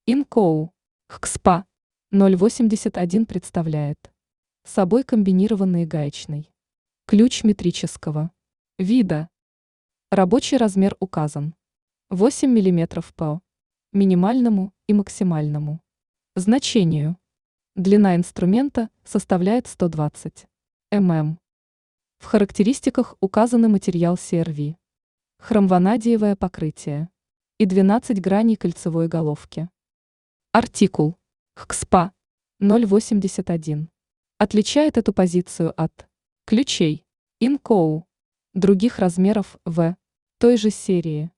Инкоу ХКСПА 081 представляет собой комбинированный гаечный ключ метрического вида. Рабочий размер указан 8 мм по минимальному и максимальному значению. Длина инструмента составляет 120 мм. В характеристиках указаны материал CRV, хромванадиевое покрытие и 12 граней кольцевой головки. Артикул ХКСПА 081 отличает эту позицию от ключей Инкоу других размеров В той же серии.